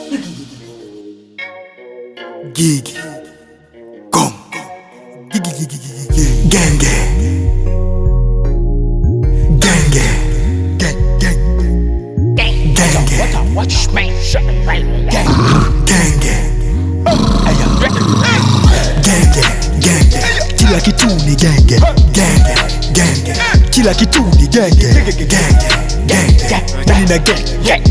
Gigi Gong Gigi Genge Genge Genge Genge kila kitu ni genge genge genge kila kitu ni genge genge genge nina genge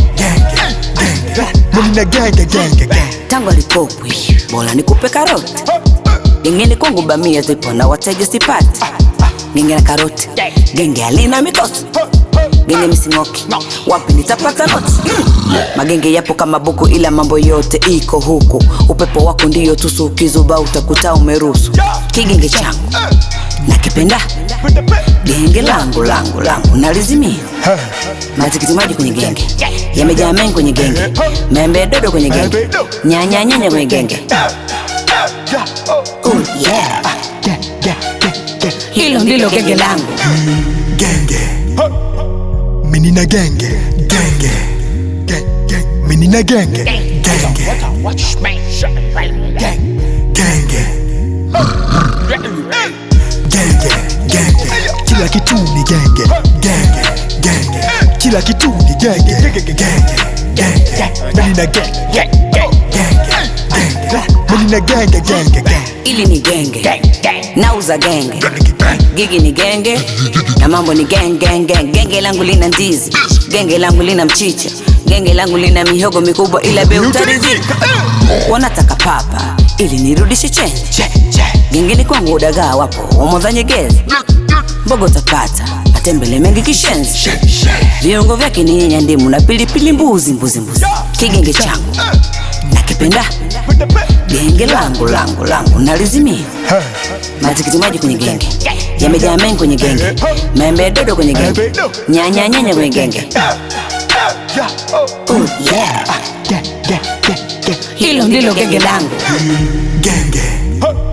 nina genge tangu alikopwi bora nikupe karoti genge kwangu bamia zipo na wateja sipati genge na karoti genge halina mikosi genge misingoki wapi nitapata noti magenge yapo kama buku ila mambo yote iko huku upepo wako ndiyo tusu ukizuba utakuta umeruhusu kigenge changu nakipenda genge langu nalizimia matikiti maji kwenye genge yamejaa mengi kwenye genge membe dodo kwenye genge nyanya kwenye genge yeah hilo ndilo genge langu genge menina genge menina genge genge kila kitu ni genge kila kitu ni genge menina genge menina genge ili ni genge nauza genge gigi ni genge na mambo ni genge langu lina ndizi genge langu lina mchicha genge langu lina mihogo mikubwa ila bei utaridhika wanataka papa ili nirudishe change genge ni kwangu udagaa wapo wamodhanyegezi mbogo tapata matembele mengi kishenzi viungo vyake ni nyanya ndimu na pilipili mbuzi kigenge changu nakipenda genge langu nalizimia matikiti maji kwenye genge yamejaa mengi kwenye genge membe dodo kwenye genge nyanya kwenye genge yeah hilo ndilo genge langu genge